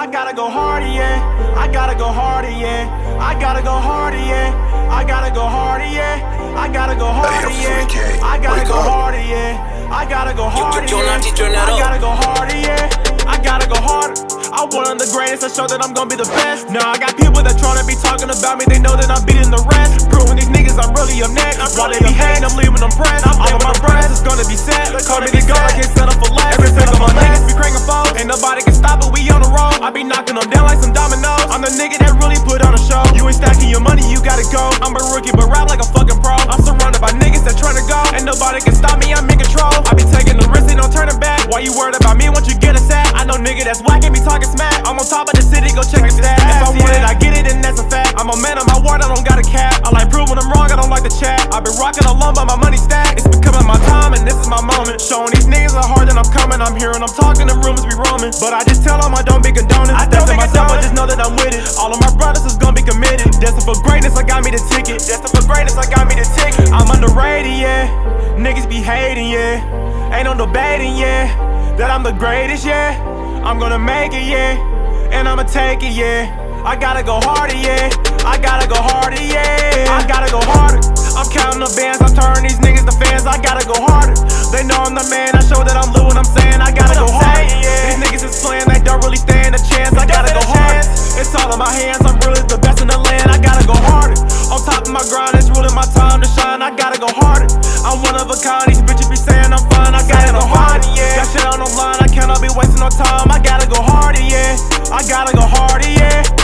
gotta go harder, yeah. I gotta go harder, yeah. I gotta go harder, yeah. I gotta go harder, yeah. I gotta go harder, yeah. I gotta go harder, yeah. I gotta go harder, yeah. I gotta go harder, yeah. I gotta go harder. I want the greatest, I show that I'm gonna be the best. Now I got people that tryna be talking about me, they know that I'm beating the rest. Proving these niggas I'm really up next. While they be hating, I'm leaving them pressed. All of my brothers is gonna be set. Call me the God, I can't settle for less. Every single my niggas be cranking foes. Ain't nobody can stop it, we on the road. I be knocking them down like some dominoes. I'm the nigga that really put on a show. You ain't stacking your money, you gotta go. I'm a rookie, but rap like a fucking pro. I'm surrounded by niggas that tryna go. Ain't nobody can stop me, I'm in control. I be taking the risk, they don't turn it back. Why you worried about me once you get a sack? I know nigga that's whacking me talking smack. I'm on top of the city, go check the stats. If I want it, I get it, and that's a fact. I'm a man of my word, I don't got a cap. I like proving I'm wrong, I don't like the chat. I've been rocking alone, but my money stacked. It's becoming my time, and this is my moment. Showing these niggas how hard that I'm coming. I'm hearing them talking, the rumors be roaming. But I just tell them I don't be condoning. I don't think myself, I just know that I'm with it. All of my brothers is gonna be committed. Destined for greatness, I got me the ticket. Destined for greatness, I got me the ticket. I'm underrated, yeah. Niggas be hating, yeah. Ain't no debating, yeah. That I'm the greatest, yeah. I'm gonna make it, yeah. And I'ma take it, yeah. I gotta go harder, yeah. I gotta go harder, yeah. I gotta go harder. I'm counting the bands, I'm turning these niggas to fans. I gotta go harder. They know I'm the man, I show that I'm Lou and I'm saying I gotta go harder. These niggas is playing, they don't really stand a chance. I gotta go harder. It's all in my hands, I'm really the best in the land. I gotta go harder. On top of my grind, it's really my time to shine. I gotta go harder. I'm one of a kind, these bitches be saying I'm fine. I gotta go harder, yeah. Got shit on the line, I cannot be wasting no time. I gotta go harder, yeah. I gotta go harder, yeah.